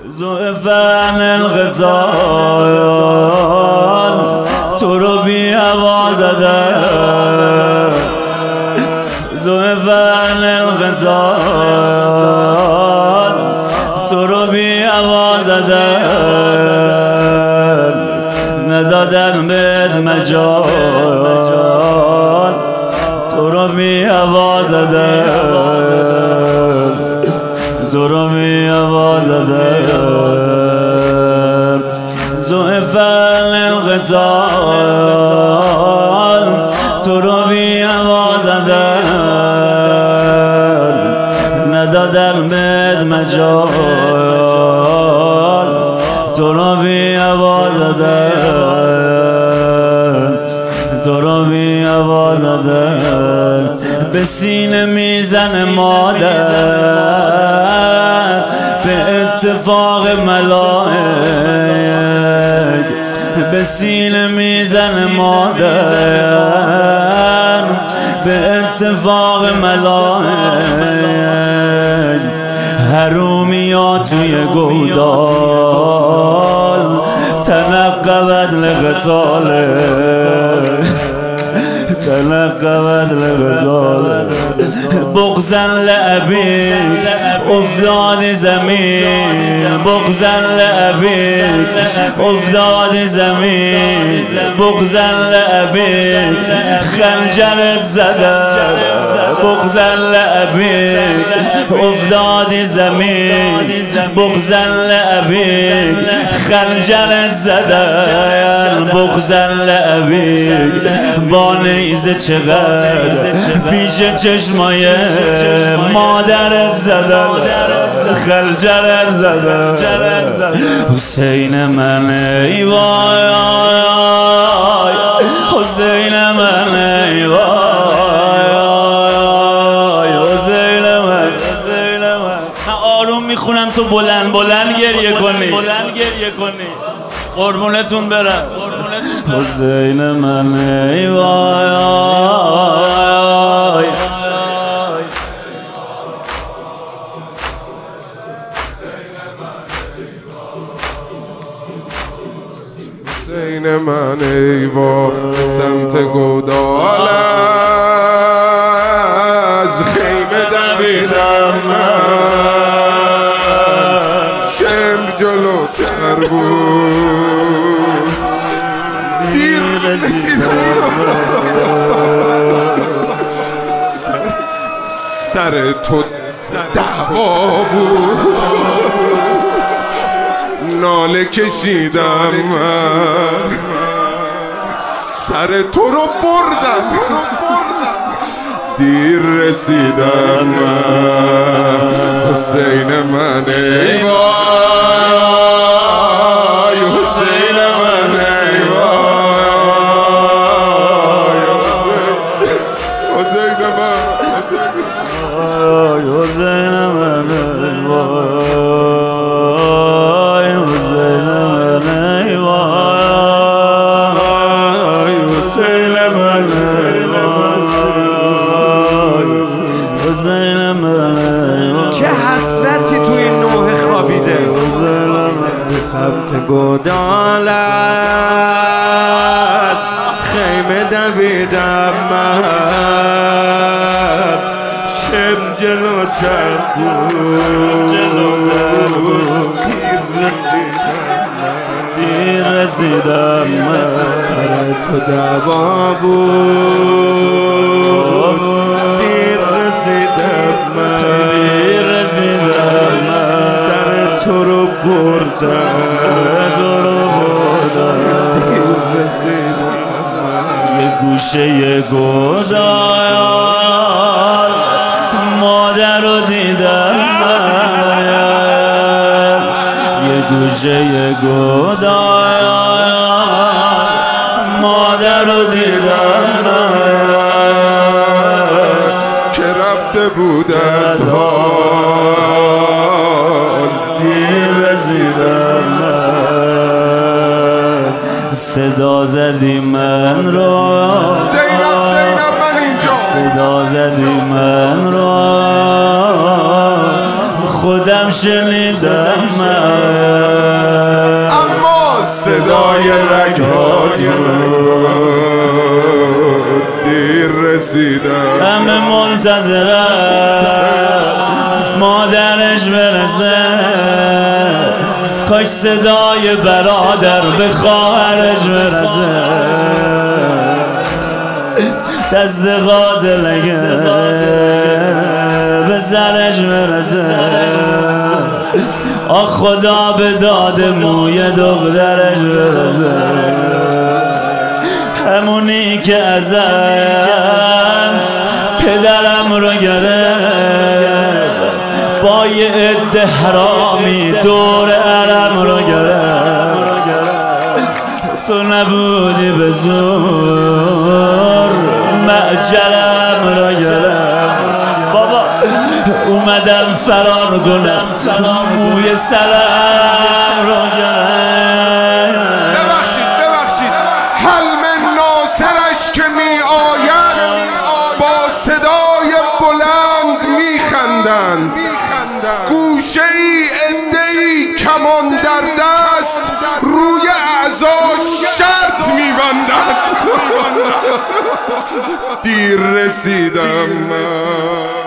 زعفن الغزال تو رو بی هوا زدن، زعفن الغزال تو رو بی هوا زدن، ندادن بهت مجال تو رو بی هوا زدن، تو رو بی هوا زدن. زعفن الغزال تو رو بی هوا زدن، ندادن بهت مجال تو رو بی هوا زدن، تو رو بی هوا زدن. به سینه میزن مادر به اتفاق ملائک، به سینه میزن مادر به اتفاق ملائک. حرومیا توی گودال تنقبت لقتاله، تنقبت لقتاله. بغضا لأبیک افتاد زمین، بغضا لأبیک افتاد زمین، بغضا لأبیک خنجرت زدن، بغضا لأبیک افتاد زمین، بغضا لأبیک خنجرت زدن، بغضا لأبیک با نیزه چقدر پیش چشمای مادرت زدن، خنجرت زدن. حسین من ای وای، حسین من ای وای، حسین من. من آروم میخونم تو بلند بلند گریه کنی، قربونتون برم. حسین من ای وای، حسین من ای وای، سمت گودال از خیمه دویدم من، شمر جلوتر بود دیر رسیدم، سر تو دعوا بود ناله کشیدم من، سر تو رو بردم دیر رسیدم من. حسین من ای وای، حسین من ای وای، حسین من، حسین من ای وای، حسین من ای وای، حسین من ای وای، حسین من ای وای. چه حسرتی تو این نوح خوابیده. به سمت گودالت خیمه دویدم من، شم جلوتر بود، دیر رسیدم من، سر تو دعوا بود، دیر رسیدم من، سر تو رو بردم، دیر رسیدم من. یه گوشه گودال مادر رو دیدم من، یه گوشه گودال مادر رو دیدم من، که رفته بود از حال دیر رسیدم من. صدا زدی من رو زینب من اینجا، صدا زدی من رو خودم شنیدم من، اما صدای رگات دیر رسیدم. همه منتظرم مادرش برسه، کاش صدای برادر به خواهرش برسه، دست قاتلگه به سرش برسه. آخ خدا به داد موی دخترش برسه، همونی که ازم پدرم رو گرفت، با یه عده حرامی دور علم رو گرفت. تو نبودی به زور معجلم رو گرفت. بابا اومدم فرار کنم، موی سرم رو گرفت. ببخشید حلم ناصرش که می آید با صدای بلند می خندند، گوشه ای عده‌ای کمان در دست روی اعضاش شرط می بندند. دیر رسیدم.